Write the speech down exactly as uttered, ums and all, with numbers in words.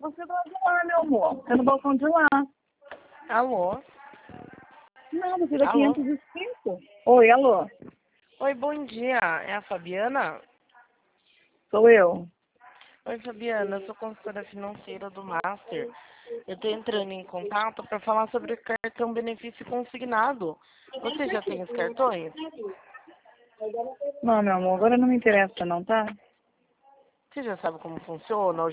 Você tá de lá, meu amor. É no balcão de lá. Alô? Não, você da Alô? quinhentos e cinco. Oi, alô. Oi, bom dia. É a Fabiana? Sou eu. Oi, Fabiana. Eu sou consultora financeira do Master. Eu estou entrando em contato para falar sobre o cartão benefício consignado. Você já tem os cartões? Não, meu amor, agora não me interessa não, tá? Você já sabe como funciona?